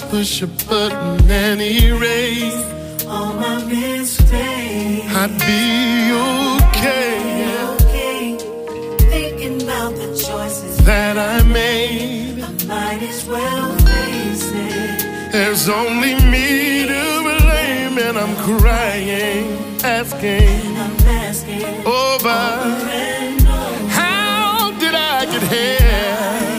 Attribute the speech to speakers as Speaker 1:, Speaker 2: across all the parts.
Speaker 1: push a button and erase
Speaker 2: all my mistakes.
Speaker 1: I'd be okay,
Speaker 2: thinking about the choices
Speaker 1: that I made.
Speaker 2: I might as well face it.
Speaker 1: There's only me to blame, and I'm crying, asking, over
Speaker 2: and over.
Speaker 1: How did I get here?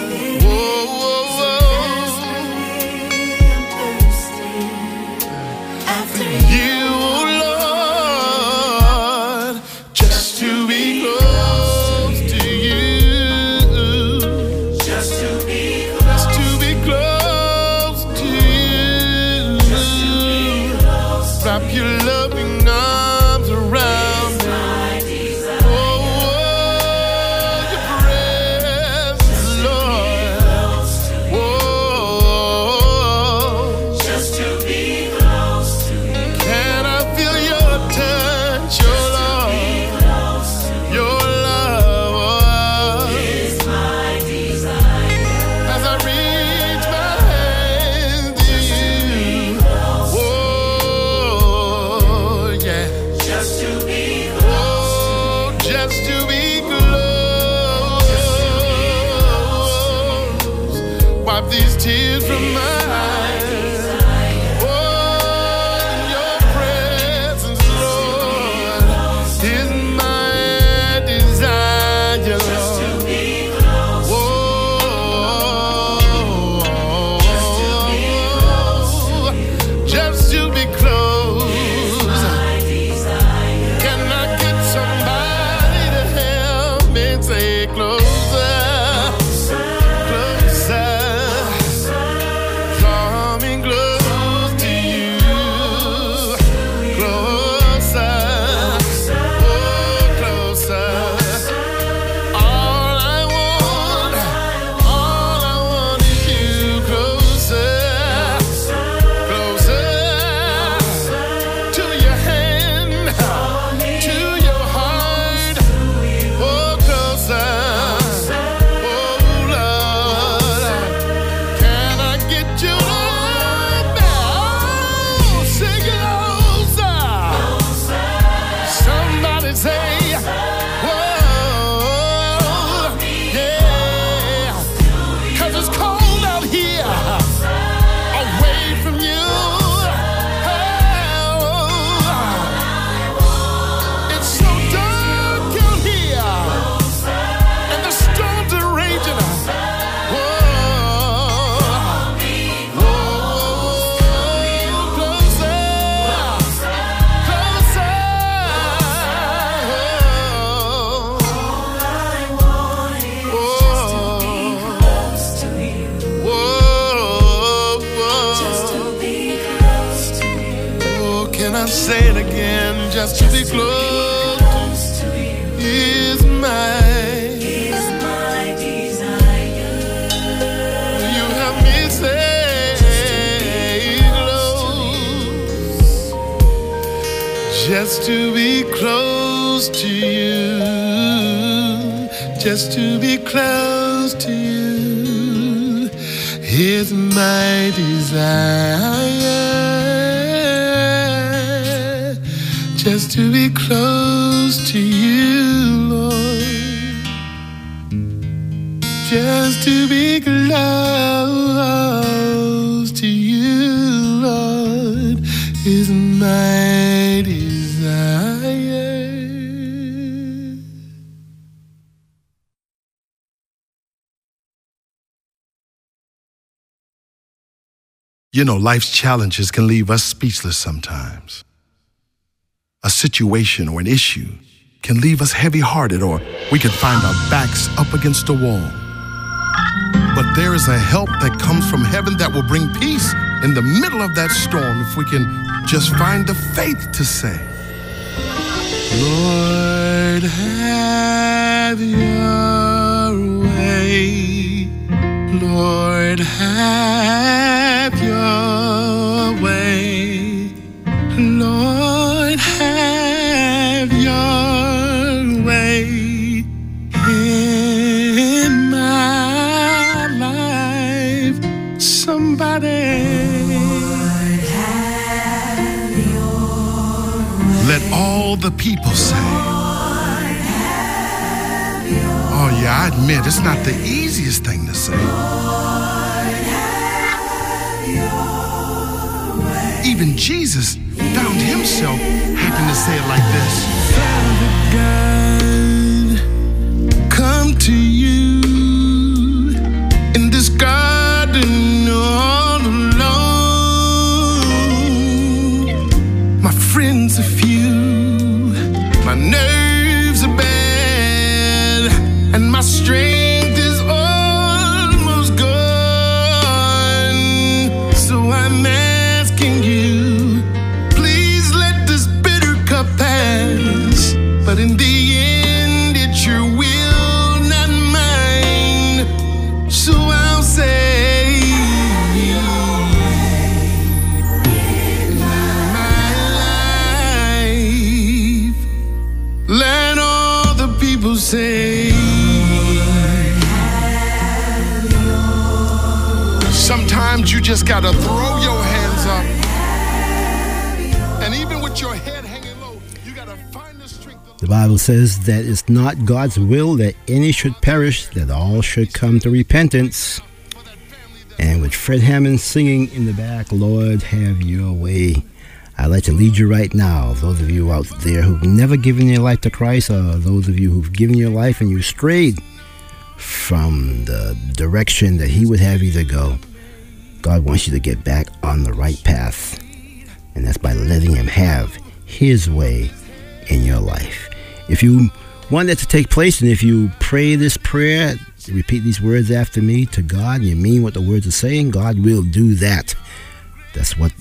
Speaker 1: Wrap your loving arms around me. Your presence, Lord.
Speaker 2: Just to be close to you.
Speaker 1: Can I feel your touch, your love, your love
Speaker 2: is my desire.
Speaker 1: as I reach my hand to you.
Speaker 2: Just to be close.
Speaker 1: Just to be close. Wipe these tears from my eyes. Your presence, Lord, is my desire, Lord.
Speaker 2: Just to be close.
Speaker 1: Just to be close. Say closer, closer, coming close to you, closer, oh closer. All I want is you, closer, closer to your hand, to your heart, oh closer. Can I say it again? Just to be close to you is my
Speaker 2: desire.
Speaker 1: You have me say close, just to be close to you, just to be close to you is my desire. Just to be close to you, Lord. Just to be close to you, Lord, is my desire. You know, life's challenges can leave us speechless sometimes. A situation or an issue can leave us heavy-hearted, or we can find our backs up against a wall. But there is a help that comes from heaven that will bring peace in the middle of that storm if we can just find the faith to say, Lord, have your way. Lord, have your way. Lord, have your way in my life. Somebody all the people say. Oh yeah, I admit it's not the easiest thing to say. Even Jesus found himself having to say it like this. Father God, come to you in this garden all alone. My friends are few, my nerves are bad, and my strength is almost gone. So I'm asking you, please let this bitter cup pass. But in the end, it's your will, not mine. So I'll say, in my life, let all the people say. Sometimes you just gotta throw your hands up. And even with your head hanging low, you gotta find the strength.
Speaker 3: The Bible says that it's not God's will that any should perish, that all should come to repentance. And with Fred Hammond singing in the back, Lord, have your way. I'd like to lead you right now. Those of you out there who've never given your life to Christ, or those of you who've given your life and you strayed from the direction that he would have you to go, God wants you to get back on the right path. And that's by letting him have his way in your life. If you want that to take place, and if you pray this prayer, repeat these words after me to God, and you mean what the words are saying, God will do that. That's what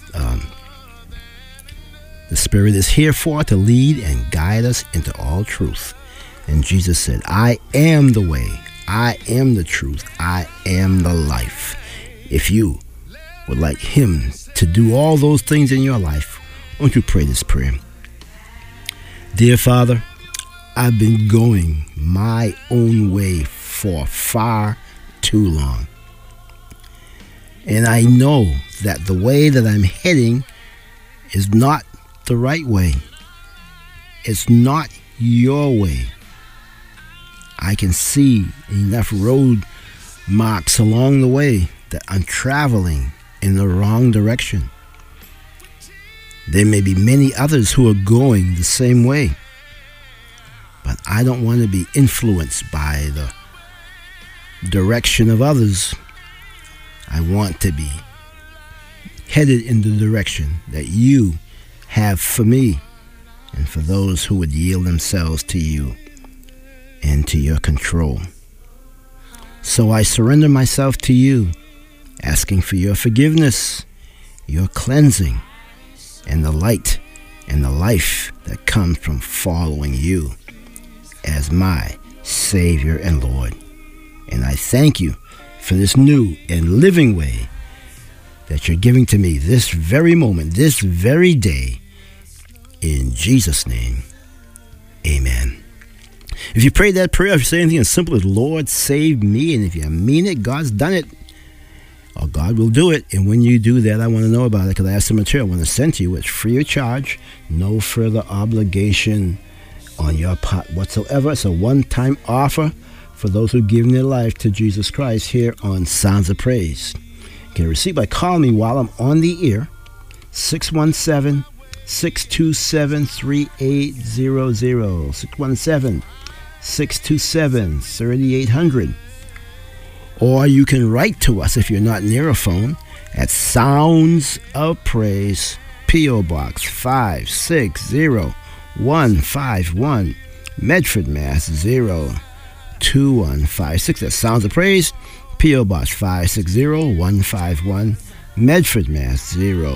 Speaker 3: the Spirit is here for, to lead and guide us into all truth. And Jesus said, I am the way, I am the truth, I am the life. If you would like him to do all those things in your life, won't you pray this prayer? Dear Father, I've been going my own way for far too long. And I know that the way that I'm heading is not the right way. It's not your way. I can see enough road marks along the way that I'm traveling in the wrong direction. There may be many others who are going the same way, but I don't want to be influenced by the direction of others. I want to be headed in the direction that you have for me and for those who would yield themselves to you and to your control. So I surrender myself to you, asking for your forgiveness, your cleansing, and the light and the life that comes from following you as my Savior and Lord. And I thank you for this new and living way that you're giving to me this very moment, this very day. In Jesus' name, amen. If you prayed that prayer, if you say anything as simple as, Lord, save me, and if you mean it, God's done it, or God will do it. And when you do that, I want to know about it, because I have some material I want to send to you. It's free of charge, no further obligation on your part whatsoever. It's a one-time offer for those who've given their life to Jesus Christ here on Sounds of Praise. You can receive by calling me while I'm on the air, 617-627-3800, 617-627-3800. Or you can write to us if you're not near a phone at Sounds of Praise, P.O. Box 560-151, Medford, Mass. 02156. That's Sounds of Praise, P.O. Box 560-151, Medford, Mass.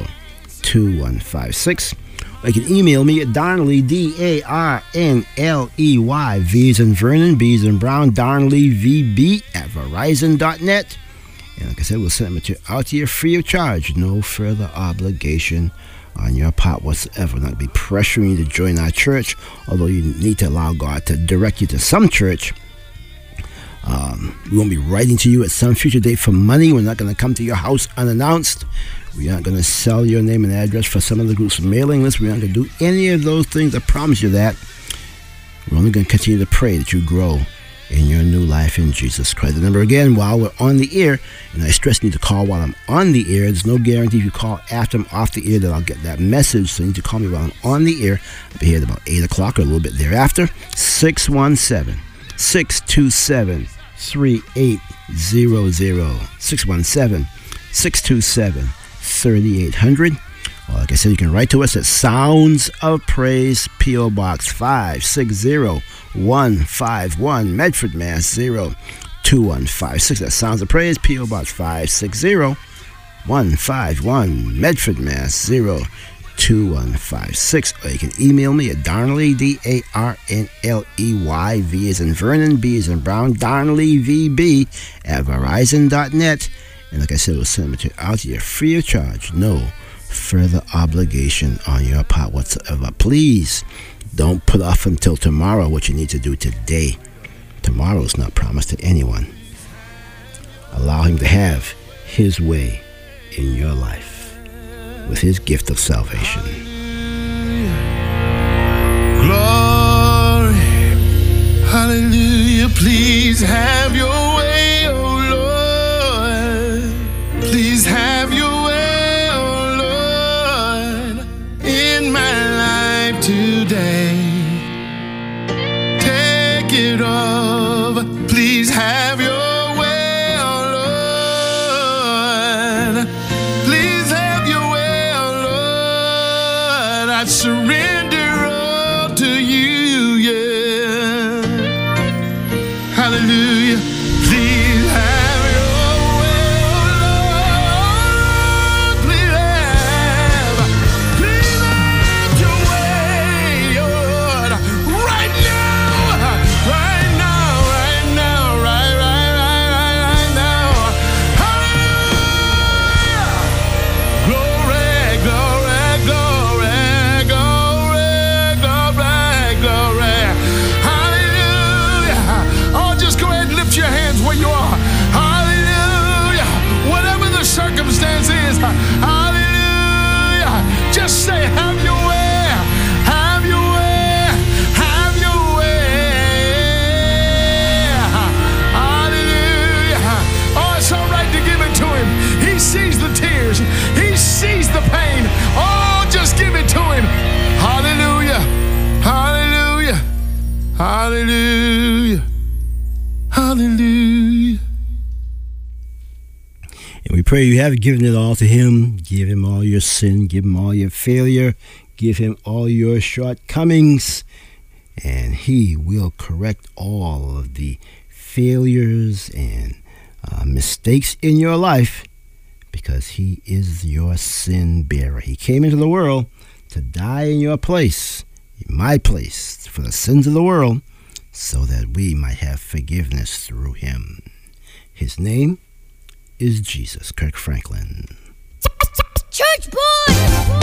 Speaker 3: 02156. Or you can email me at Darnley, D-A-R-N-L-E-Y, V's and Vernon, B's and Brown, Darnley, VB at Verizon.net. And like I said, we'll send it out to you free of charge. No further obligation on your part whatsoever. Not be pressuring you to join our church, although you need to allow God to direct you to some church. We won't be writing to you at some future date for money. We're not going to come to your house unannounced. We aren't going to sell your name and address for some of the group's mailing list. We're not going to do any of those things. I promise you that. We're only going to continue to pray that you grow in your new life in Jesus Christ. The number again, while we're on the air, and I stress need to call while I'm on the air. There's no guarantee if you call after I'm off the air that I'll get that message. So you need to call me while I'm on the air. I'll be here at about 8 o'clock or a little bit thereafter. 617-627-3800. 617-627-3800. Like I said, you can write to us at Sounds of Praise, P.O. Box 560-151, Medford, Mass. 02156. That's Sounds of Praise, P.O. Box 560-151, Medford, Mass. 02156. Or you can email me at Darnley, D-A-R-N-L-E-Y, V as in Vernon, B as in Brown, Darnley, V-B, at Verizon.net. And like I said, we'll send it out to you free of charge. No further obligation on your part whatsoever. Please don't put off until tomorrow what you need to do today. Tomorrow is not promised to anyone. Allow him to have his way in your life with his gift of salvation.
Speaker 1: Glory, hallelujah, please have your way, oh Lord. Please have your way, oh Lord, in my life today. Take it over, please have your way, oh Lord. Please have your way, oh Lord. I surrender all to you, yeah. Hallelujah. Please have your way, oh Lord. Please have your way, Lord. Right now, right now, right now, right now. Hallelujah. Glory, glory, glory, glory, glory, glory. Hallelujah. Oh, just go ahead and lift your hands where you are. Hallelujah. Whatever the circumstance is, hallelujah. Just say, have your way, have your way, have your way. Hallelujah. Oh, it's all right to give it to him. He sees the tears. He sees the pain. Oh, just give it to him. Hallelujah. Hallelujah. Hallelujah. Hallelujah.
Speaker 3: And we pray you have given it all to him. Give him all your sin. Give him all your failure. Give him all your shortcomings. And he will correct all of the failures and mistakes in your life because he is your sin bearer. He came into the world to die in your place, in my place, for the sins of the world, so that we might have forgiveness through him. His name is Jesus. Kirk Franklin.
Speaker 4: Church boy!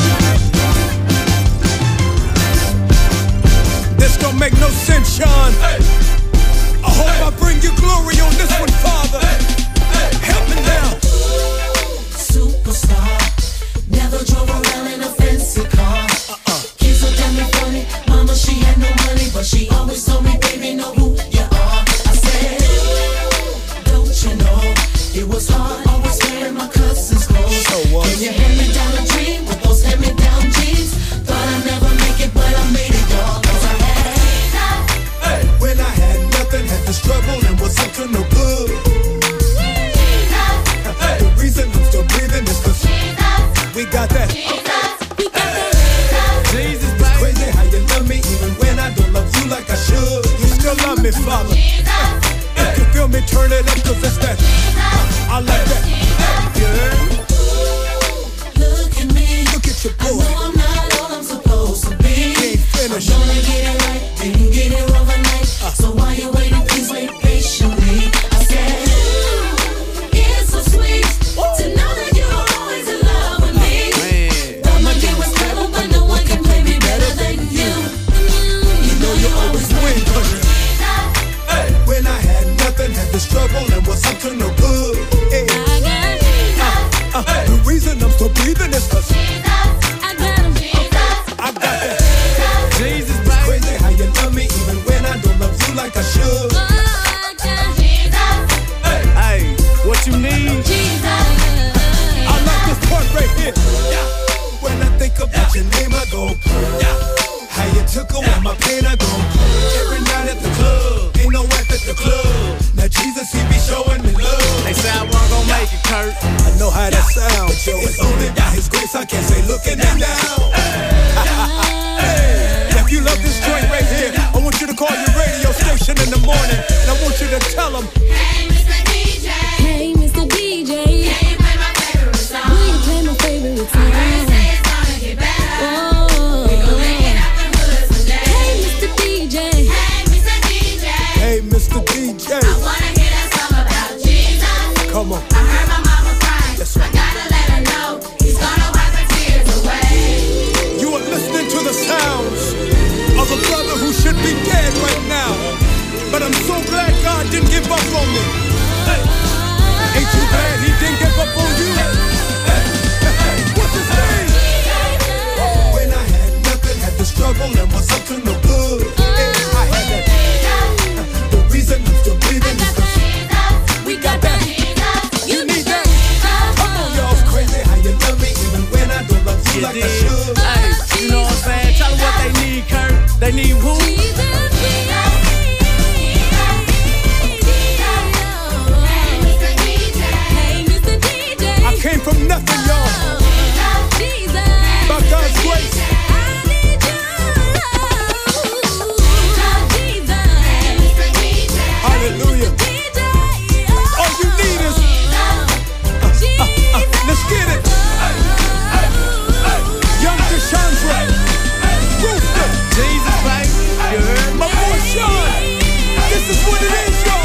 Speaker 5: This don't make no sense, Sean. I hope I bring you glory on this one, Father. Help me now.
Speaker 2: Superstar, never drove around in a fancy car. Kids look at me funny, mama she had no money, but she always told me, baby, know who you are. I said, don't you know, it was hard, always wearing my cousins' clothes. Can you hand me down a dream with those hand-me-down jeans? Thought I'd never make it, but I made it, y'all, cause I had Jesus.
Speaker 5: When I had nothing, had to struggle and was up to no good. The reason I'm still breathing is cause we got that. Jesus, it's crazy how you love me even when I don't love you like I should. You still love me, Father. If you feel me, turn it up cause it's that. I like that. Yeah.
Speaker 2: Look at me,
Speaker 5: be dead right now. But I'm so glad God didn't give up on me. Hey. Ain't you glad he didn't give up on you? Hey. What's his name? When I had nothing, had to struggle and was up to no good. I had that. The reason I'm still breathing is because we got that. You need that. Come on, y'all. It's crazy how you love me even when I don't love you like I should.
Speaker 6: Hey, you know what I'm saying? Tell them what they need, Kurt. They need who?
Speaker 5: I came from nothing, y'all. By God's grace. Hallelujah. All you need is let's get it. Young Deshandra, Rooster,
Speaker 6: Jesus, baby. You heard
Speaker 5: my boy Sean. This is what it is, y'all.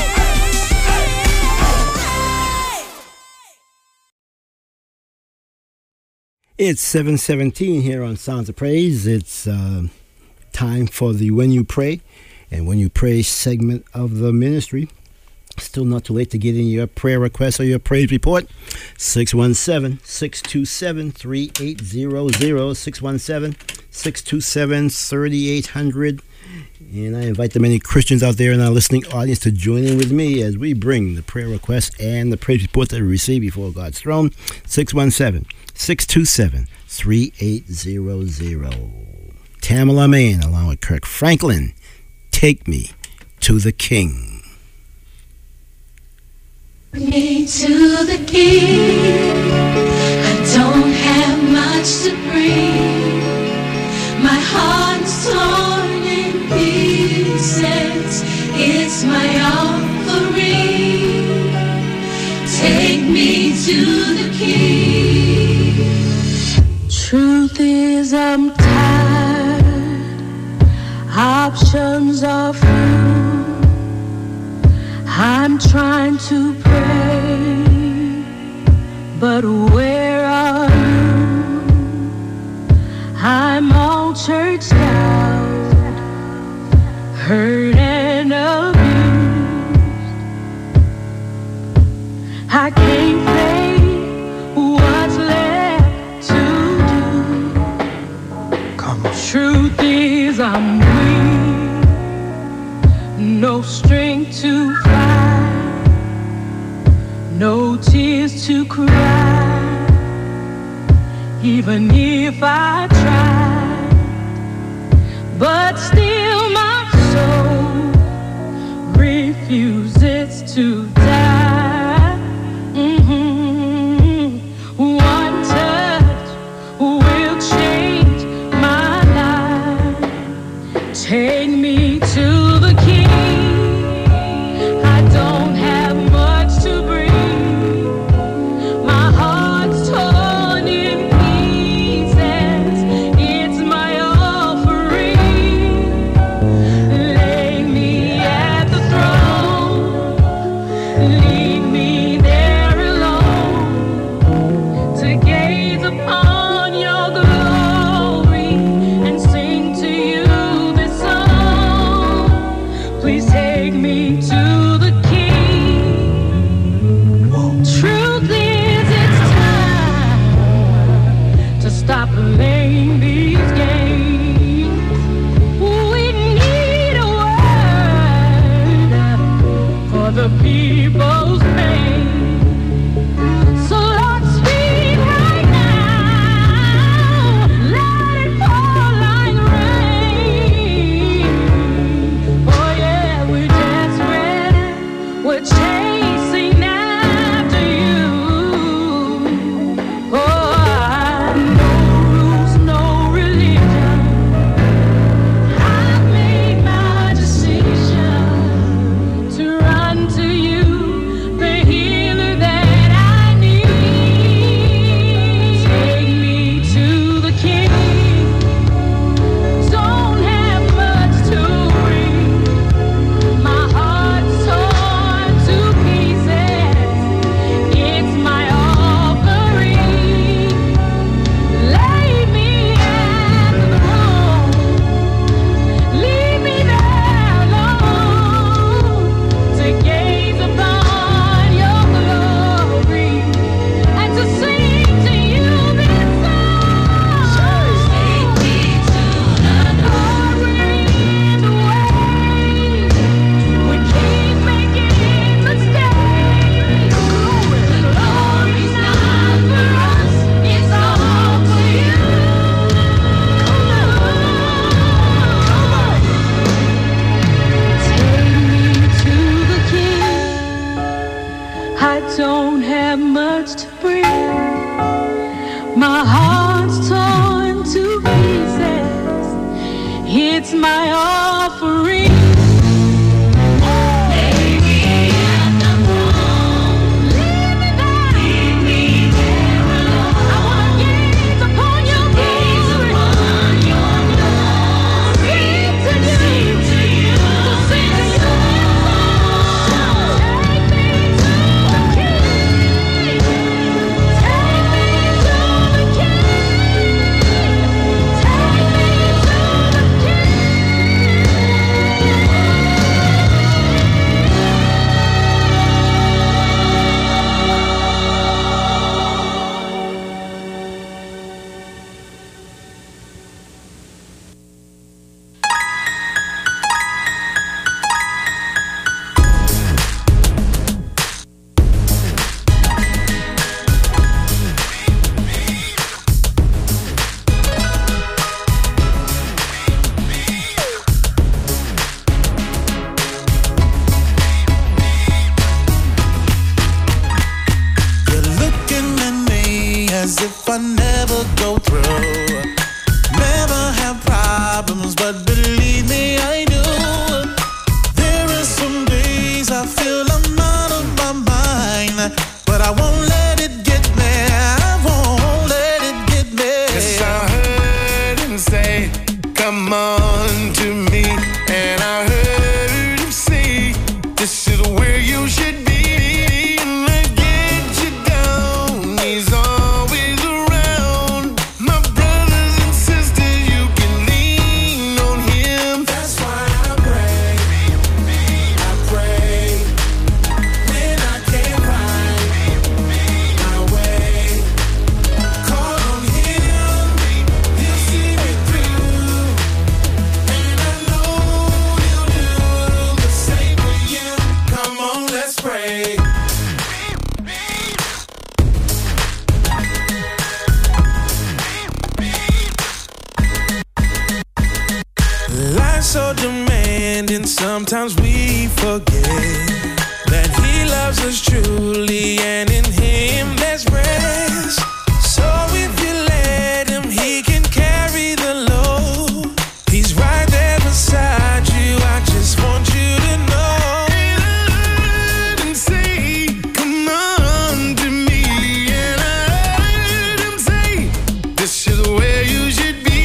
Speaker 3: It's 7:17 here on Sounds of Praise. It's time for the When You Pray and When You Pray segment of the ministry. Still not too late to get in your prayer request or your praise report. 617-627-3800, 617-627-3800. And I invite the many Christians out there in our listening audience to join in with me as we bring the prayer requests and the praise report that we receive before God's throne. 617-627-3800. Tamala Mann, along with Kirk Franklin, Take Me to the King.
Speaker 2: Me to the King. I don't have much to bring. My heart's torn in pieces. It's my offering. Take me to the King. Truth is, I'm tired. Options are few. I'm trying to pray, but where are you? I'm all churched out, hurt and abused. I can't say what's left to do. Come on. Truth is, I'm weak, no strength to fight, no tears to cry, even if I tried. But still my soul refuses to die. One touch will change my life. Take me to the King. I don't have much to bring. My heart's torn in pieces. It's my offering. Lay me at the throne. Leave me there alone to gaze upon your glory and sing to you this song. Please take me to the King. Truth is, it's time to stop playing these games. We need a word for the people's pain. So Lord, speak right now. Let it fall like rain. Oh yeah, we're desperate. We're chasing after you. Oh, I know
Speaker 7: just to breathe. My heart's torn to pieces. It's my offering.
Speaker 2: As if I never go through, never have problems, but believe me, I do. There are some days I feel I'm out of my mind, but I won't let it get me, I won't let it get me. 'Cause I heard him say, come on to me, and I heard him say, this is where you should be. So demanding, sometimes we forget that he loves us truly, and in him there's rest. So if you let him, he can carry the load. He's right there beside you, I just want you to know. And I heard him say, come on to me, and I heard him say, this is where you should be.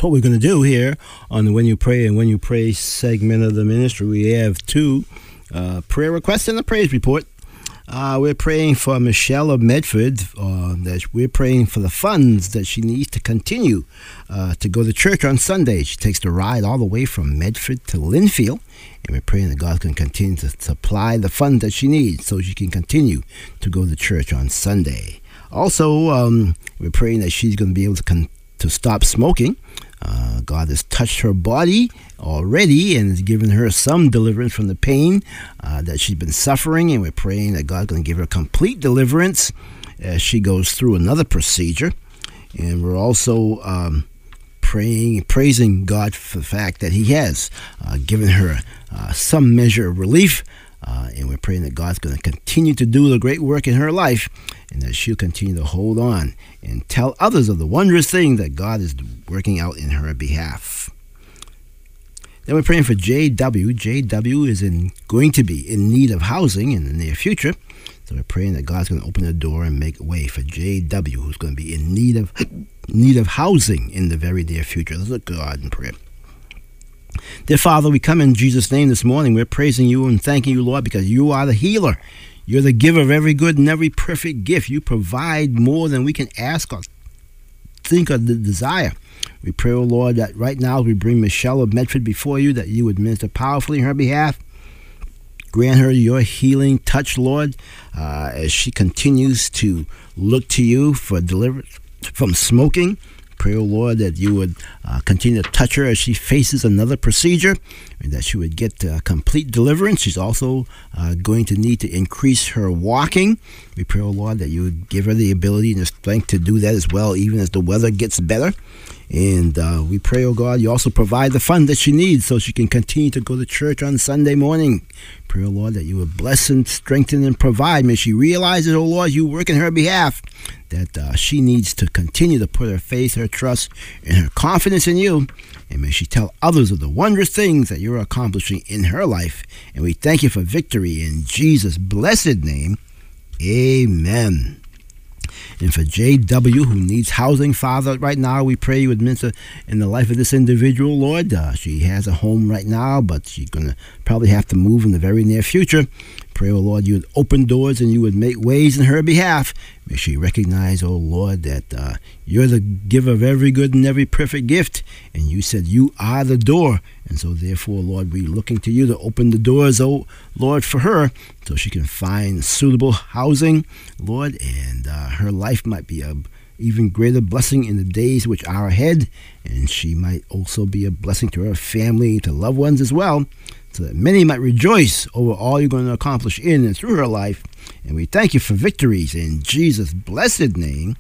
Speaker 3: what we're going to do here on the When You Pray and When You Pray segment of the ministry. We have two prayer requests and a praise report. We're praying for Michelle of Medford. That we're praying for the funds that she needs to continue to go to church on Sunday. She takes the ride all the way from Medford to Linfield, and we're praying that God can continue to supply the funds that she needs so she can continue to go to church on Sunday. Also, we're praying that she's going to be able to stop smoking. God has touched her body already and has given her some deliverance from the pain that she's been suffering, and we're praying that God's going to give her complete deliverance as she goes through another procedure. And we're also praising God for the fact that He has given her some measure of relief, and we're praying that God's going to continue to do the great work in her life, and that she'll continue to hold on and tell others of the wondrous thing that God is working out in her behalf. Then we're praying for JW. JW is going to be in need of housing in the near future. So we're praying that God's going to open the door and make a way for JW, who's going to be in need of housing in the very near future. Let's look to God in prayer. Dear Father, we come in Jesus' name this morning. We're praising you and thanking you, Lord, because you are the healer. You're the giver of every good and every perfect gift. You provide more than we can ask or think or desire. We pray, O Lord, that right now we bring Michelle of Medford before you, that you would minister powerfully in her behalf. Grant her your healing touch, Lord, as she continues to look to you for deliverance from smoking. Pray, O Lord, that you would continue to touch her as she faces another procedure, and that she would get complete deliverance. She's also going to need to increase her walking. We pray, O Lord, that you would give her the ability and the strength to do that as well, even as the weather gets better. And we pray, oh God, you also provide the fund that she needs so she can continue to go to church on Sunday morning. Pray, oh Lord, that you would bless and strengthen and provide. May she realize that, oh Lord, you work in her behalf, that she needs to continue to put her faith, her trust, and her confidence in you. And may she tell others of the wondrous things that you're accomplishing in her life. And we thank you for victory in Jesus' blessed name. Amen. And for JW, who needs housing, Father, right now we pray you would minister in the life of this individual, Lord. She has a home right now, but she's going to probably have to move in the very near future. Pray, oh Lord, you would open doors and you would make ways in her behalf. May she recognize, oh Lord, that you're the giver of every good and every perfect gift. And you said you are the door. And so therefore, Lord, we're looking to you to open the doors, oh Lord, for her so she can find suitable housing, Lord, and her life might be a even greater blessing in the days which are ahead. And she might also be a blessing to her family, to loved ones as well, so that many might rejoice over all you're going to accomplish in and through her life. And we thank you for victories in Jesus' blessed name.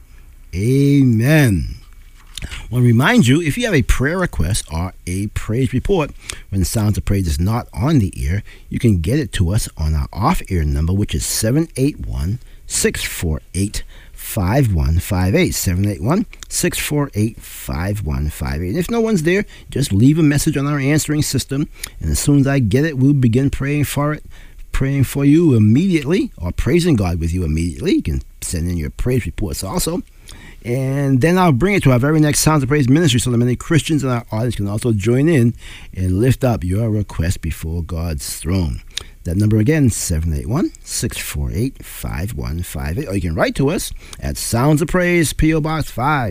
Speaker 3: Amen. I want to remind you, if you have a prayer request or a praise report when the Sounds of Praise is not on the air, you can get it to us on our off-air number, which is 781-648-5158. 781-648-5158. And if no one's there, just leave a message on our answering system, and as soon as I get it, we'll begin praying for it, praying for you immediately, or praising God with you immediately. You can send in your praise reports also. And then I'll bring it to our very next Sounds of Praise ministry so that many Christians in our audience can also join in and lift up your request before God's throne. That number again, 781-648-5158. Or you can write to us at Sounds of Praise, P.O. Box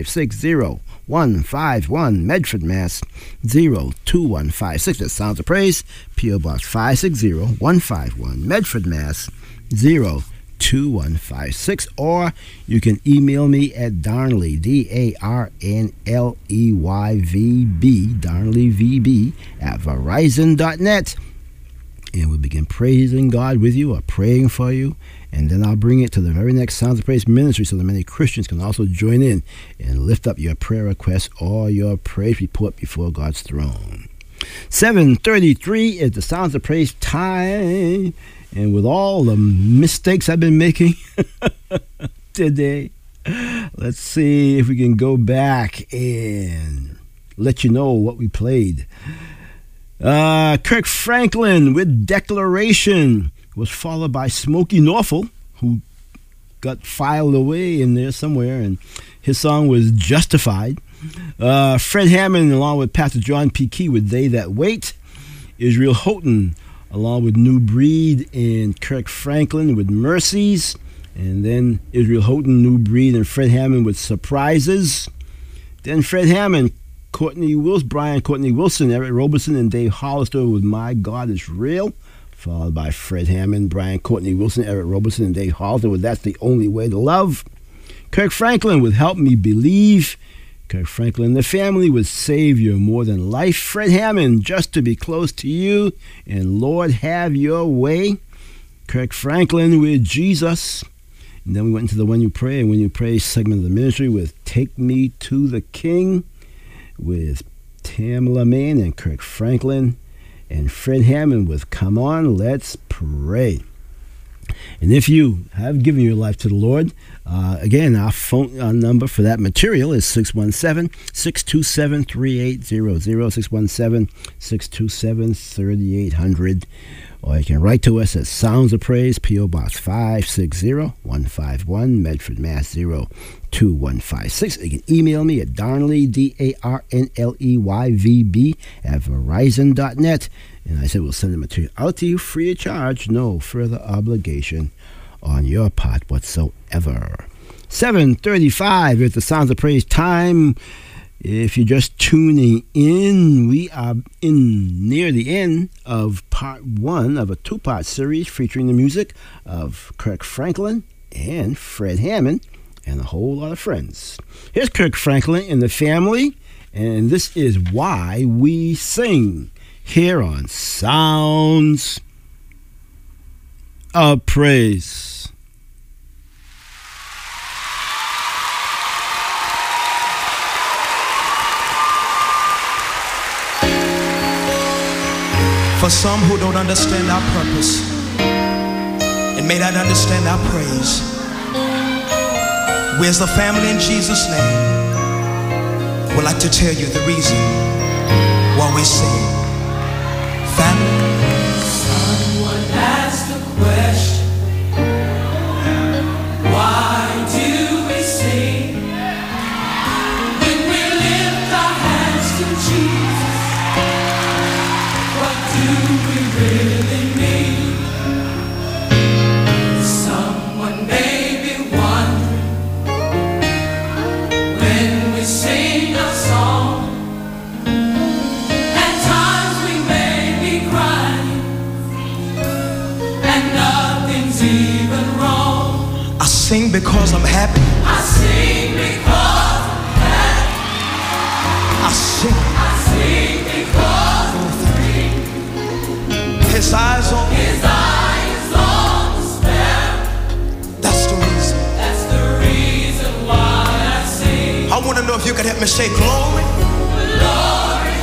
Speaker 3: 560-151, Medford, Mass. 02156. That's Sounds of Praise, P.O. Box 560-151, Medford, Mass. 02156. Or you can email me at Darnley, DARNLEYVB, DarnleyVB at Verizon.net. And we'll begin praising God with you or praying for you. And then I'll bring it to the very next Sounds of Praise ministry so that many Christians can also join in and lift up your prayer request or your praise report before God's throne. 7:33 is the Sounds of Praise time. And with all the mistakes I've been making today, let's see if we can go back and let you know what we played. Kirk Franklin with Declaration was followed by Smokey Norfolk, who got filed away in there somewhere, and his song was Justified. Fred Hammond, along with Pastor John P. Key, with They That Wait. Israel Houghton, along with New Breed and Kirk Franklin with Mercies. And then Israel Houghton, New Breed, and Fred Hammond with Surprises. Then Fred Hammond, Brian Courtney Wilson, Eric Roberson, and Dave Hollister with My God Is Real. Followed by Fred Hammond, Brian Courtney Wilson, Eric Roberson, and Dave Hollister with That's the Only Way to Love. Kirk Franklin with Help Me Believe. Kirk Franklin and the Family with Savior More Than Life. Fred Hammond, Just to Be Close to You, and Lord Have Your Way. Kirk Franklin with Jesus. And then we went into the When You Pray and When You Pray segment of the ministry with Take Me to the King with Tamala Mann and Kirk Franklin. And Fred Hammond with Come On, Let's Pray. And if you have given your life to the Lord, again, our phone number for that material is 617-627-3800, 617-627-3800. Or you can write to us at Sounds of Praise, P.O. Box 560151, Medford, Mass. 02156. You can email me at Darnley, DARNLEYVB, at Verizon.net. And I said we'll send the material out to you free of charge, no further obligation on your part whatsoever. 7:35 is the Sounds of Praise time. If you're just tuning in, we are near the end of part one of a two-part series featuring the music of Kirk Franklin and Fred Hammond and a whole lot of friends. Here's Kirk Franklin and the Family, and this is Why We Sing here on Sounds of Praise.
Speaker 8: For some who don't understand our purpose and may not understand our praise, we as the family in Jesus' name would like to tell you the reason why we sing. Family.
Speaker 2: Someone asked the question, why do we sing when we lift our hands to Jesus? What do we really mean? Someone may be wondering when we sing a song. At times we may be crying and nothing's even wrong.
Speaker 8: I sing because I'm happy.
Speaker 2: I sing because I'm happy.
Speaker 8: I sing.
Speaker 2: I sing because I'm free.
Speaker 8: His eyes on me.
Speaker 2: His eyes on the sparrow.
Speaker 8: That's the reason.
Speaker 2: That's the reason why I sing.
Speaker 8: I want to know if you could help me say glory.
Speaker 2: Glory,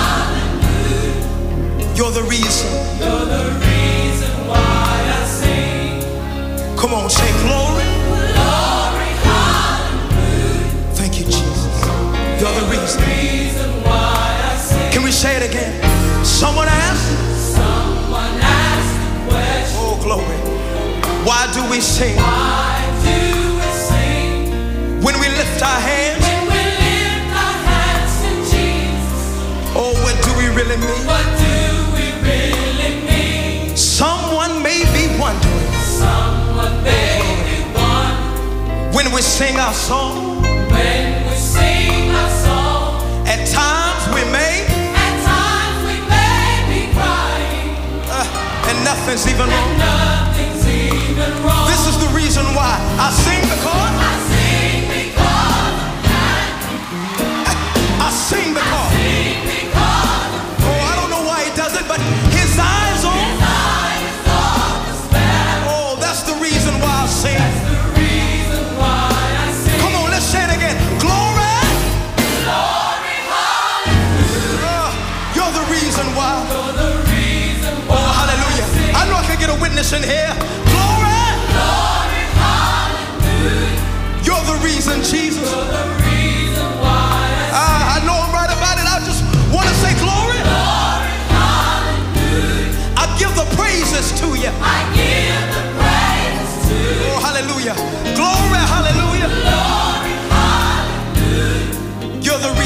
Speaker 2: hallelujah.
Speaker 8: You're the reason.
Speaker 2: You're the reason why I sing.
Speaker 8: Come on, say glory.
Speaker 2: Glory, hallelujah.
Speaker 8: Thank you, Jesus. You're the reason.
Speaker 2: Reason why I sing.
Speaker 8: Can we say it again? Someone asked.
Speaker 2: Someone asked the question.
Speaker 8: Oh, glory. Why do we sing?
Speaker 2: Why do we sing
Speaker 8: When we lift our hands.
Speaker 2: when we lift our hands to Jesus?
Speaker 8: Oh, what do we really mean?
Speaker 2: What do we really mean?
Speaker 8: Someone may be wondering
Speaker 2: Someone may be wondering
Speaker 8: when we sing our song.
Speaker 2: when we sing our song.
Speaker 8: At times we may,
Speaker 2: At times we may be crying
Speaker 8: and nothing's even
Speaker 2: and
Speaker 8: wrong.
Speaker 2: nothing's even wrong.
Speaker 8: This is the reason why I sing because
Speaker 2: I sing because I'm happy.
Speaker 8: I sing because.
Speaker 2: Sing because
Speaker 8: Oh, I don't know why he does it, but his eyes on.
Speaker 2: his eyes on the sparrow.
Speaker 8: Oh, that's the reason why I sing.
Speaker 2: That's the reason why I sing.
Speaker 8: Come on, let's say it again. Glory.
Speaker 2: Glory, hallelujah.
Speaker 8: You're the reason why.
Speaker 2: You're the reason why
Speaker 8: Oh, hallelujah.
Speaker 2: I sing.
Speaker 8: I know I can get a witness in here. Glory.
Speaker 2: Glory, hallelujah.
Speaker 8: You're the reason, Jesus.
Speaker 2: You're the reason why
Speaker 8: I know I'm right about it. I just want to say glory.
Speaker 2: glory, hallelujah.
Speaker 8: I give the praises to you.
Speaker 2: I give the praise to
Speaker 8: Oh, hallelujah. Glory, hallelujah.
Speaker 2: glory, hallelujah.
Speaker 8: You're the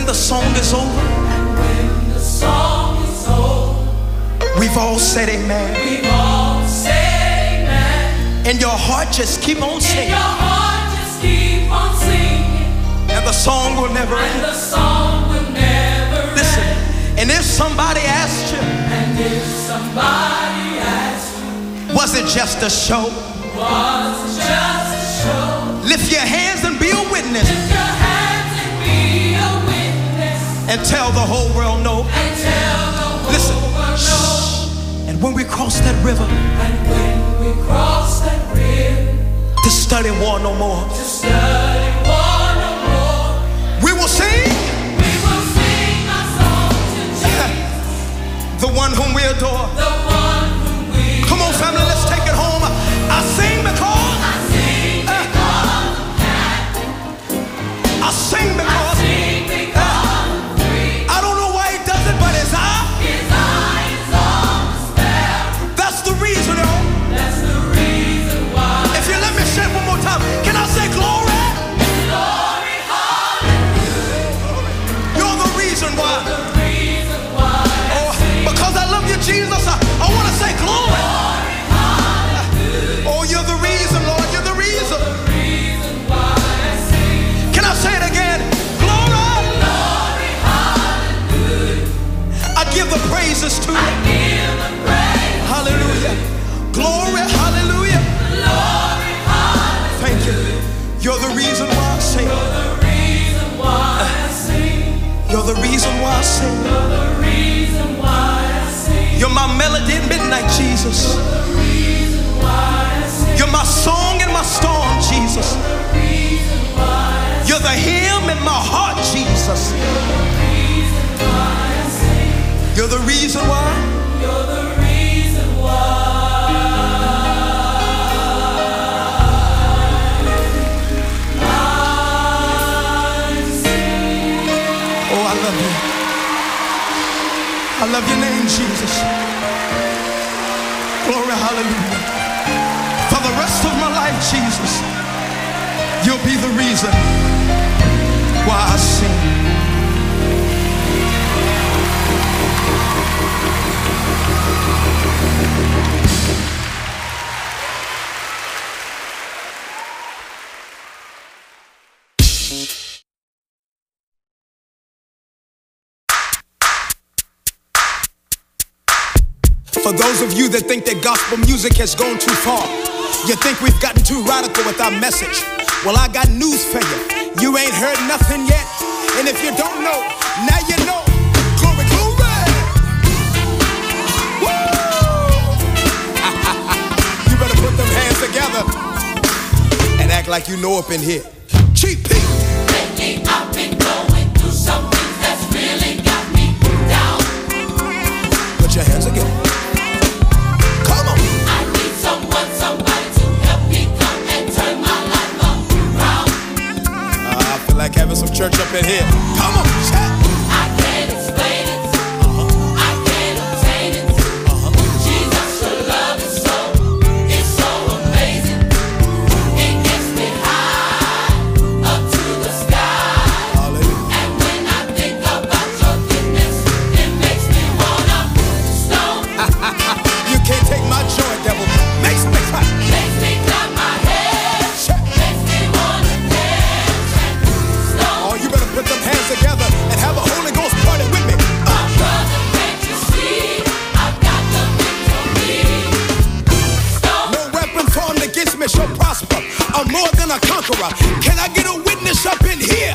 Speaker 8: the song is over,
Speaker 2: when the song is over,
Speaker 8: we've all said amen.
Speaker 2: we've all said amen.
Speaker 8: And your heart just keep on
Speaker 2: And
Speaker 8: singing.
Speaker 2: your heart just keep on singing,
Speaker 8: And the song will never
Speaker 2: and
Speaker 8: end.
Speaker 2: the song will never
Speaker 8: Listen,
Speaker 2: end.
Speaker 8: and if somebody asked you,
Speaker 2: And if somebody asks you,
Speaker 8: was it just a show?
Speaker 2: was it just a show?
Speaker 8: Lift your hands and be a witness.
Speaker 2: Lift your hands and be a witness,
Speaker 8: And tell the whole world no.
Speaker 2: and tell the whole
Speaker 8: Listen.
Speaker 2: world no.
Speaker 8: And when we cross that river,
Speaker 2: And when we cross that river,
Speaker 8: to study war no more,
Speaker 2: to study war no more,
Speaker 8: we will sing
Speaker 2: we will sing a song to Jesus,
Speaker 8: the one whom we adore.
Speaker 2: the one whom we
Speaker 8: Come on, family, let's take it home. I sing because
Speaker 2: I sing because
Speaker 8: I sing because I don't know why he does it, but his eye,
Speaker 2: his eye is on the sparrow.
Speaker 8: that's the reason, y'all.
Speaker 2: That's the reason why.
Speaker 8: If you let me say it one more time, can I say glory?
Speaker 2: Glory, hallelujah.
Speaker 8: You're the reason why.
Speaker 2: The reason why.
Speaker 8: Oh, because I love you, Jesus, I want to say glory. Oh, you're the reason, Lord, you're the reason.
Speaker 2: The reason why I sing.
Speaker 8: Can I say it again? Glory.
Speaker 2: Glory, hallelujah.
Speaker 8: I give the praises to you.
Speaker 2: Give the praise.
Speaker 8: Hallelujah. Glory, hallelujah.
Speaker 2: Glory, hallelujah.
Speaker 8: Thank you. You're the reason why I sing.
Speaker 2: You're the reason why I sing.
Speaker 8: You're the reason why I sing.
Speaker 2: You're the reason why I sing.
Speaker 8: You're my melody at midnight, Jesus.
Speaker 2: The reason why I sing.
Speaker 8: You're my song in my storm, Jesus.
Speaker 2: The reason why I sing.
Speaker 8: You're the hymn in my heart, Jesus.
Speaker 2: The reason why I sing.
Speaker 8: You're the reason why.
Speaker 2: You're the reason why.
Speaker 8: Oh, I love you. I love your name, Jesus. Glory, hallelujah. For the rest of my life, Jesus, you'll be the reason why I sing.
Speaker 5: For those of you that think that gospel music has gone too far, you think we've gotten too radical with our message. Well, I got news for you. You ain't heard nothing yet. And if you don't know, now you know. Glory, glory. Woo! You better put them hands together and act like you know up in here. Cheap Pete.
Speaker 2: Lately I've been going through something that's really got me down.
Speaker 5: Put your hands together. Come on.
Speaker 2: I need somebody to help me come and turn my life around.
Speaker 5: I feel like having some church up in here. Come on, chat.
Speaker 2: I can't explain it. I can't obtain it. Jesus, your love is so amazing. It gets me high up to the sky.
Speaker 5: Hallelujah.
Speaker 2: And when I think about your goodness, it makes me wanna stone.
Speaker 5: You can't take my joy, devil. Makes me cry.
Speaker 2: Makes me clap my hands.
Speaker 5: Check.
Speaker 2: Makes me wanna dance and stone.
Speaker 5: Oh, you better put them hands together and have a Holy Ghost party with me.
Speaker 2: My brother, can't you see? I've got the victory. Stone.
Speaker 5: No weapon formed against me shall prosper. I'm more than a conqueror. Can I get a witness up in here?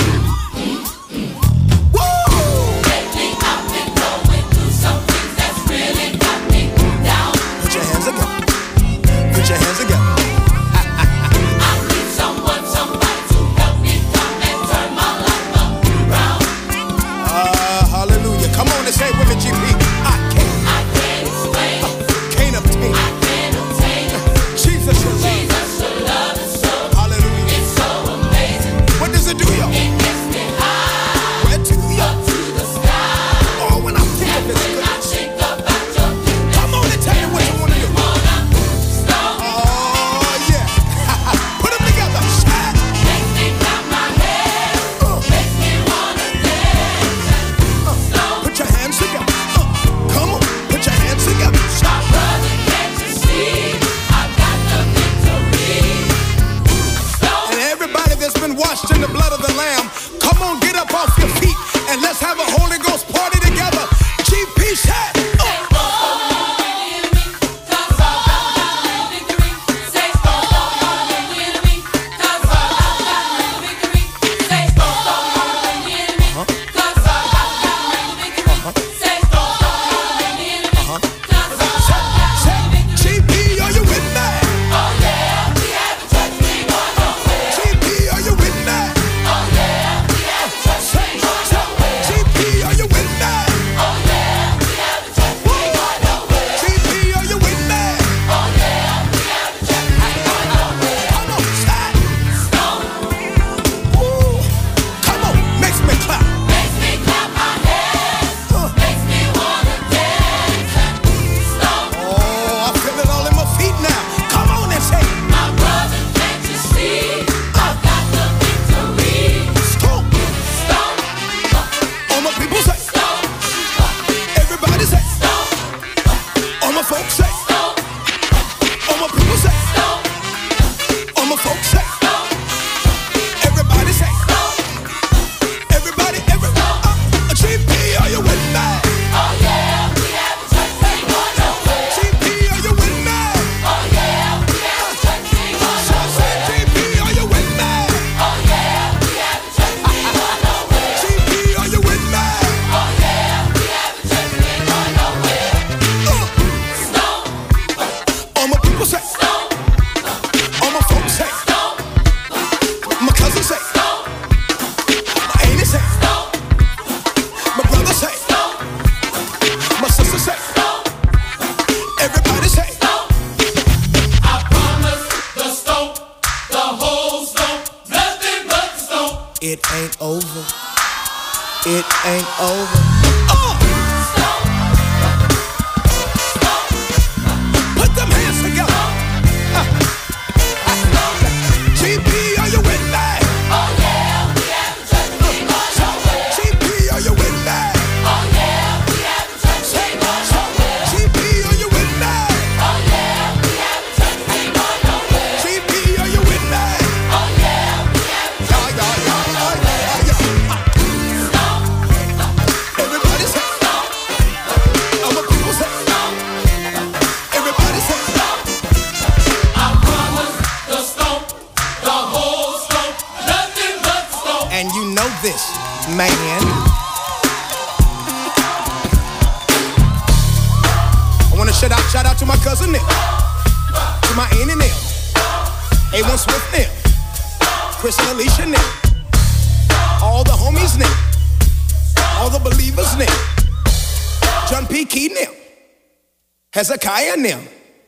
Speaker 5: Woo!
Speaker 2: Lately I've been going through something that's really got me down.
Speaker 5: Put your hands together. Put your hands together.
Speaker 2: I need somebody to help me come and turn my life around.
Speaker 5: Hallelujah. Come on and say it with me, GP. I
Speaker 2: I can't explain it.
Speaker 5: can't obtain
Speaker 2: I
Speaker 5: it.
Speaker 2: can't obtain it.
Speaker 5: Jesus, your love.
Speaker 2: Jesus, your love is so,
Speaker 5: Hallelujah.
Speaker 2: it's so amazing.
Speaker 5: What does it do, y'all?
Speaker 2: It
Speaker 5: folks say. All my people say. All my folks say. Everybody say. Everybody. GP, are you with me?
Speaker 2: Oh yeah, we have a church ain't going nowhere.
Speaker 5: GP, are you with me?
Speaker 2: Oh yeah, we have a church ain't going nowhere.
Speaker 5: GP, are you with me?
Speaker 2: Oh yeah, we have a church ain't going nowhere.
Speaker 5: GP, are you with me?
Speaker 2: Oh yeah, we have a church ain't going nowhere. Stone.
Speaker 5: All my people say.
Speaker 2: Stone.
Speaker 5: All my folks say.
Speaker 2: Stone.
Speaker 5: My cousin say.
Speaker 2: Stone.
Speaker 5: My auntie say.
Speaker 2: Stone.
Speaker 5: My brother say.
Speaker 2: Stone.
Speaker 5: My sister say.
Speaker 2: Stone.
Speaker 5: Everybody say.
Speaker 2: I promise the stone, the whole stone, nothing but the stone.
Speaker 5: It ain't over. It ain't over. Put them hands together. GP, are you with me?
Speaker 2: Oh yeah, we have a church ain't going nowhere.
Speaker 5: GP, are you with me?
Speaker 2: Oh yeah, we have a church ain't going nowhere.
Speaker 5: GP, are you with me?
Speaker 2: Oh yeah, we have a church ain't going nowhere.
Speaker 5: GP, are you with me?
Speaker 2: Oh yeah, we have a church
Speaker 5: Yeah. Everybody say. All my people say. Everybody say.
Speaker 2: I promise the stone, the whole stone, nothing but the stone.
Speaker 5: And you know this, man. I want to shout out to my cousin Nick, to my auntie Neil, A1 Swift Neil, Chris and Alicia Neil, all the homies Neil, all the believers Neil, John P. Key Neil, Hezekiah Neil.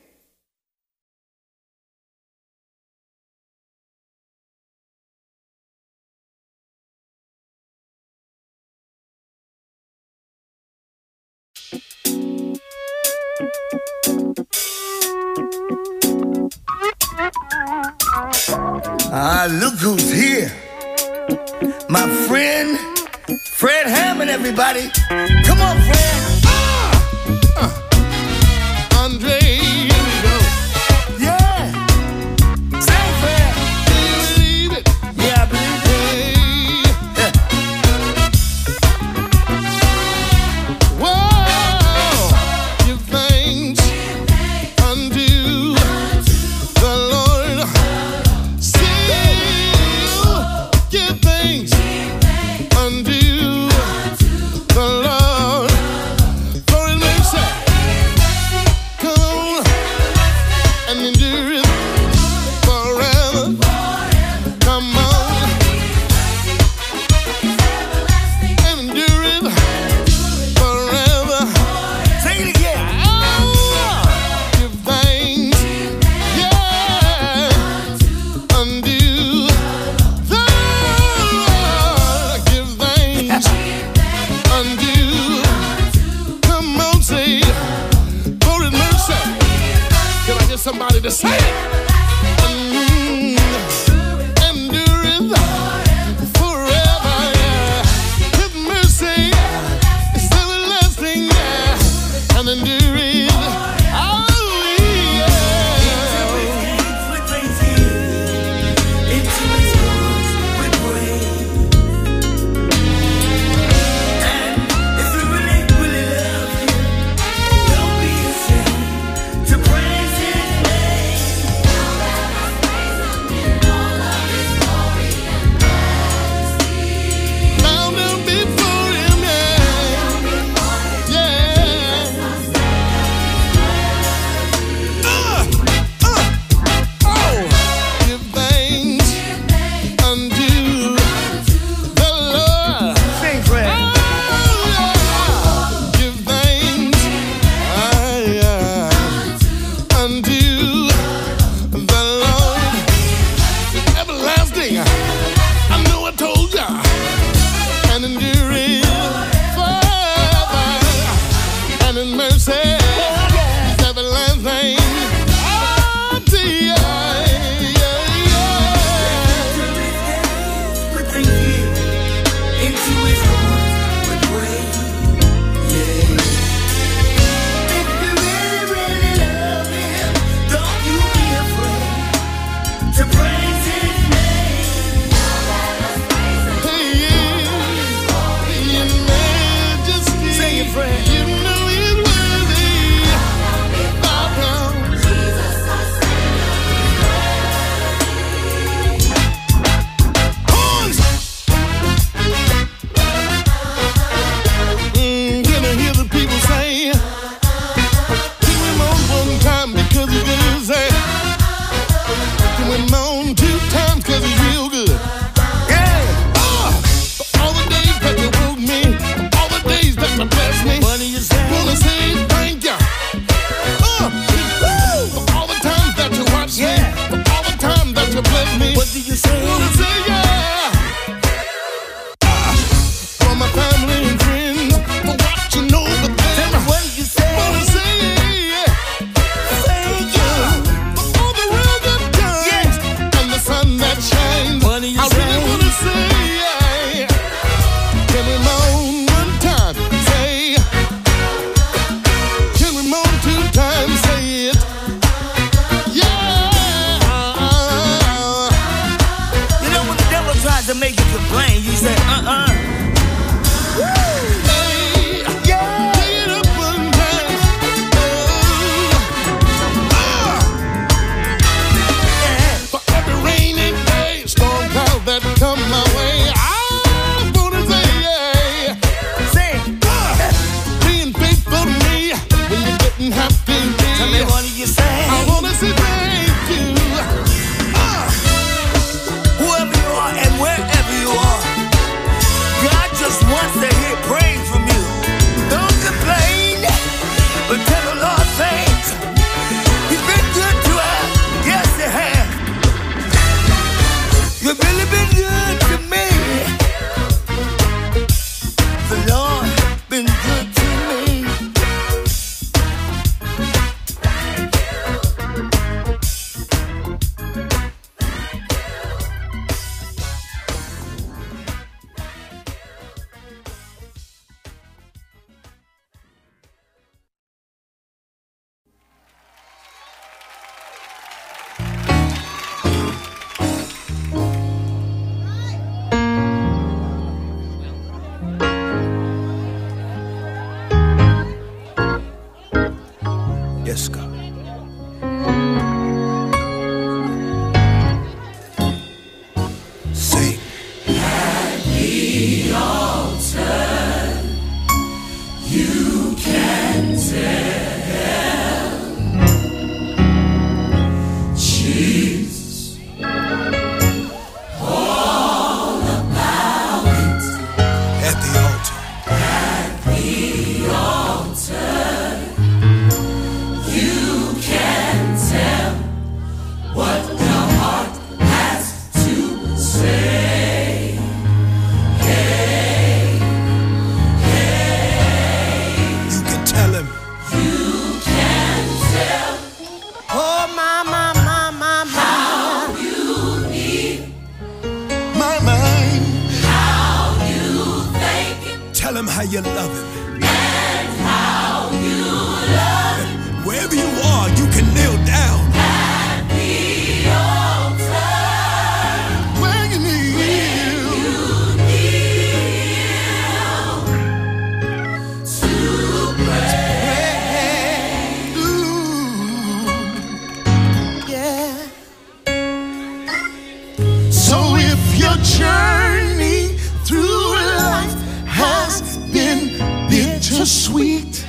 Speaker 9: Look who's here. My friend, Fred Hammond, everybody. Come on, Fred.
Speaker 5: Andre, here we go.
Speaker 9: Yeah. Sing, Fred.
Speaker 5: Believe it.
Speaker 9: Yeah, I believe it.
Speaker 5: Whoa, give thanks unto the Lord. Still give thanks unto the Lord for His mercy. Come on and endure it forever. Come on and endure it forever.
Speaker 9: Sing it again.
Speaker 5: Give thanks, yeah, unto the Lord. Give thanks unto. Come on, say, for His mercy. Can I get somebody to say it? Endure it forever, yeah. His mercy is everlasting, yeah, and endure it. Oh, yeah.
Speaker 9: With thanksgiving, into His courts with praise. And if you really, really love Him, don't be ashamed to praise His name.
Speaker 5: Bow down before Him, yeah. Yeah. Oh, give thanks unto the Lord.
Speaker 9: Sing, Fred.
Speaker 5: Oh, give thanks unto the Lord. Everlasting. I know I told ya. And endure it forever. And in mercy is everlasting. Oh, dear.
Speaker 9: With thanksgiving, into His courts with praise. Yeah. If you really, really
Speaker 6: said,
Speaker 1: For every rainy day, storm cloud that come my way, I'm gonna say, being faithful to me when you didn't have to be.
Speaker 6: Tell me what you say.
Speaker 1: I wanna say thank you.
Speaker 6: Whoever you are and wherever you are, God just wants to hear praise from you. Don't complain, but tell the Lord thanks. He's been good to us. Yes, he has. You've really been good to me. The Lord been good to me. Yes, God. Sing. At the altar. You can tell him.
Speaker 2: Oh, my, my, my, my, my.
Speaker 1: My mind.
Speaker 6: Tell him how you love him. Wherever you are, you can kneel down.
Speaker 1: Where you need. So if your journey through life has been bittersweet,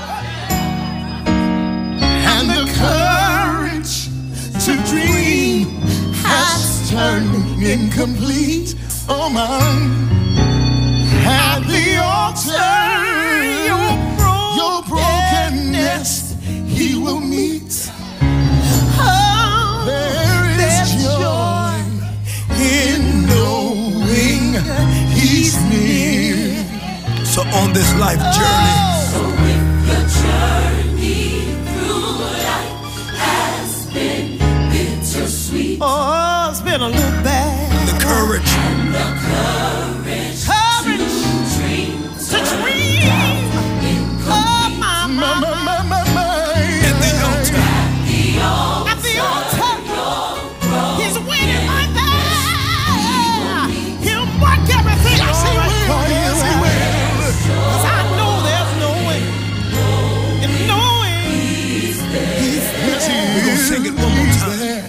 Speaker 1: and the courage to dream has turned incomplete, oh my, at the altar your brokenness he will meet. There is joy in knowing he's near.
Speaker 6: So on this life journey,
Speaker 2: Oh, it's been a little bad.
Speaker 6: the courage
Speaker 2: To dream. Oh, my, my, my.
Speaker 6: at the altar.
Speaker 2: At the altar. He's waiting right there. He'll work everything out.
Speaker 1: Yes, he will.
Speaker 2: 'Cause I know there's no way. And knowing
Speaker 1: Yes, he
Speaker 6: We're gonna sing it one more time.
Speaker 1: there.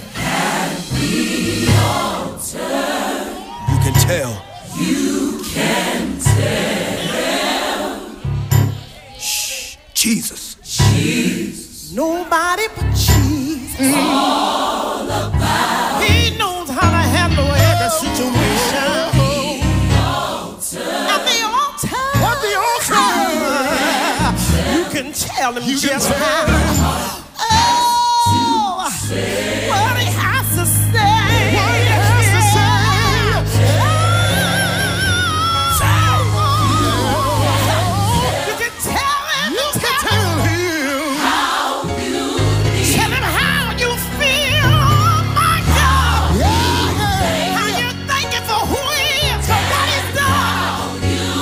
Speaker 6: You can tell. Shh, Jesus.
Speaker 2: nobody but Jesus. He knows how to handle every situation. At the altar.
Speaker 1: At the altar.
Speaker 2: You can tell him
Speaker 1: You can
Speaker 2: just
Speaker 1: tell
Speaker 2: how. Oh, what he has to say.
Speaker 1: What he has to say.
Speaker 2: You can tell him.
Speaker 1: You can tell him.
Speaker 2: Tell him how you feel. Oh my God.
Speaker 1: Yeah.
Speaker 2: How you thanking for who he is, for what he's done.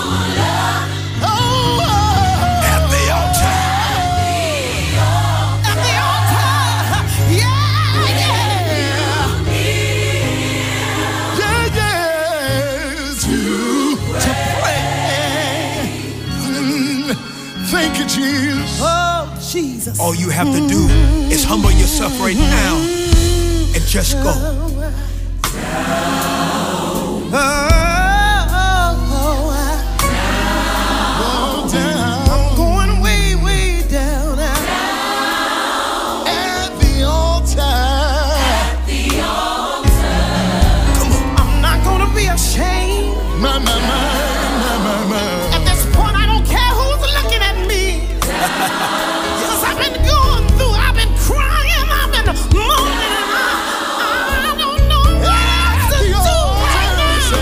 Speaker 1: Oh,
Speaker 6: At the altar.
Speaker 2: At the altar. Yeah.
Speaker 8: all you have to do is humble yourself right now and just go.
Speaker 6: I'm going way, way down at the altar. I'm not gonna be ashamed. My. At this point, I don't care who's looking at me. 'Cause I've been going through, I've been crying, I've been moaning, and I don't know what to do right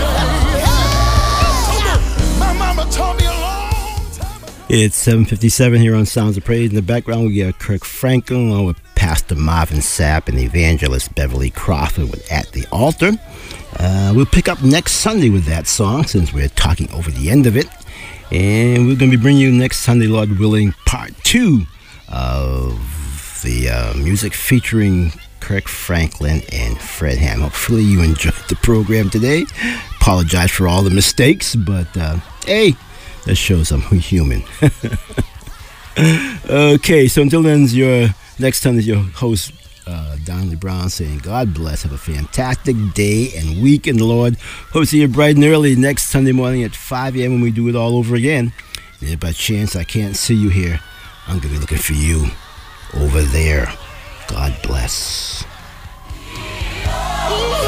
Speaker 6: now. My mama told me a long time.
Speaker 3: It's 7:57 here on Sounds of Praise. In the background, we got Kirk Franklin along with Pastor Marvin Sapp and evangelist Beverly Crawford with At the Altar. We'll pick up next Sunday with that song since we're talking over the end of it. And we're going to be bringing you next Sunday, Lord willing, part 2 of the music featuring Kirk Franklin and Fred Hamm. Hopefully you enjoyed the program today. Apologize for all the mistakes, but hey, that shows I'm human. Okay, so until then, next time is your host, Donnelly Brown, saying God bless. Have a fantastic day and week in the Lord. Hope to see you bright and early next Sunday morning at 5 a.m. when we do it all over again. And if by chance I can't see you here, I'm going to be looking for you over there. God bless.
Speaker 6: Ooh.